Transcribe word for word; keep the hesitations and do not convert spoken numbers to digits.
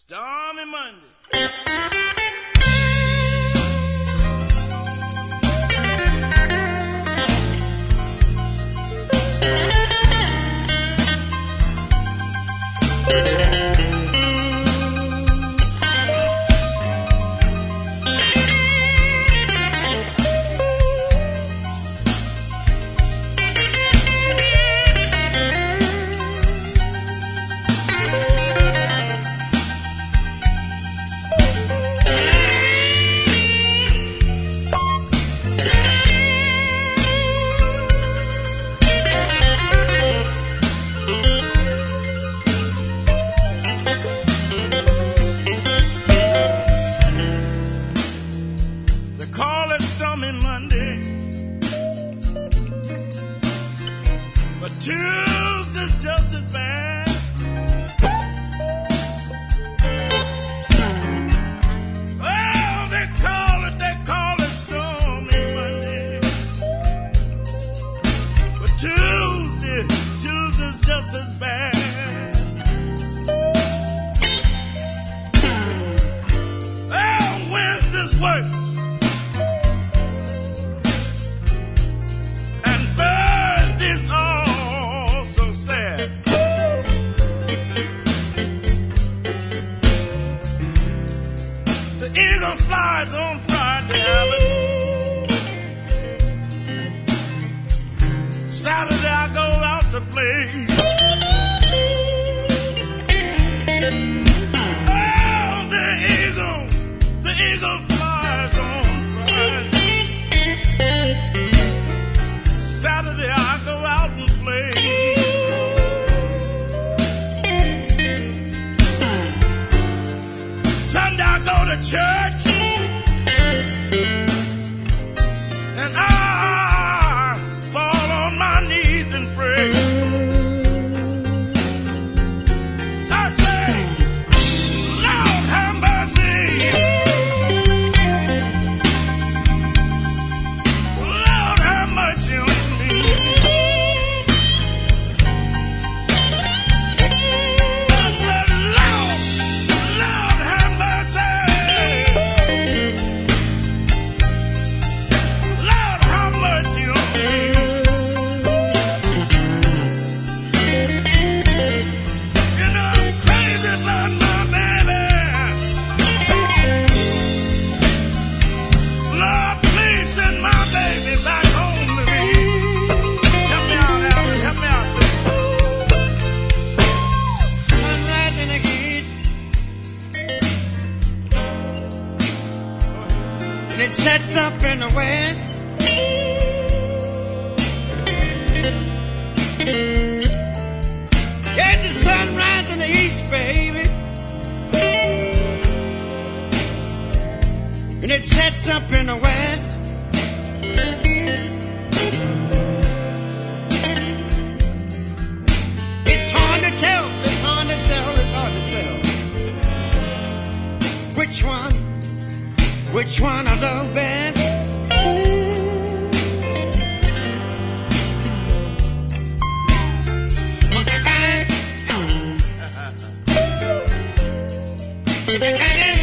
Stormy Monday. Tuesday's just as bad. Oh, they call it, they call it Stormy Monday. But Tuesday, Tuesday's just as bad. Oh, Wednesday's worse. And Thursday's all. The eagle flies on Friday, Alan. Saturday I go out to play. Oh, the eagle, the eagle flies on Friday. Saturday I go out and play. Sunday I go to church, and I fall on my knees and pray. I say, Lord have mercy, Lord have mercy on me. I said, Lord, Lord have mercy. Lord have mercy on me. You know I'm crazy about my baby. Lord, please send my baby back home to me. Help me out, Alan. Help me out. Sunrise in the east, and it sets up in the west. Get the sunrise in the east, baby, and it sets up in the west. It's hard to tell, it's hard to tell, it's hard to tell which one, which one I love best. I